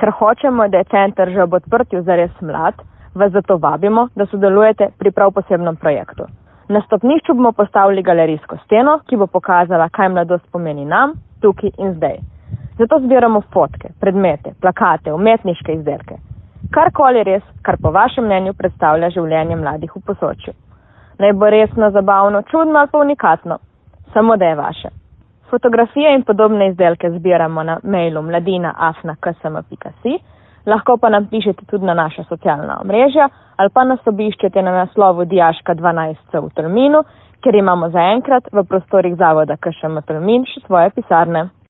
Ker hočemo, da je center že ob odprtju zares mlad, vas zato vabimo, da sodelujete pri prav posebnem projektu. Na stopnišču bomo postavili galerijsko steno, ki bo pokazala, kaj mladost pomeni nam, tukaj in zdaj. Zato zbiramo fotke, predmete, plakate, umetniške izdelke. Karkoli res, kar po vašem mnenju predstavlja življenje mladih v Posočju. Naj bo resno, zabavno, čudno ali pa unikatno. Samo da je vaše. Fotografije in podobne izdelke zbiramo na mailu mladina@ksm.si, lahko pa nam pišete tudi na naša socialna omrežja ali pa nas obiščete na naslovu Dijaška 12C v Tolminu, kjer imamo zaenkrat v prostorih zavoda KŠM Tolmin še svoje pisarne.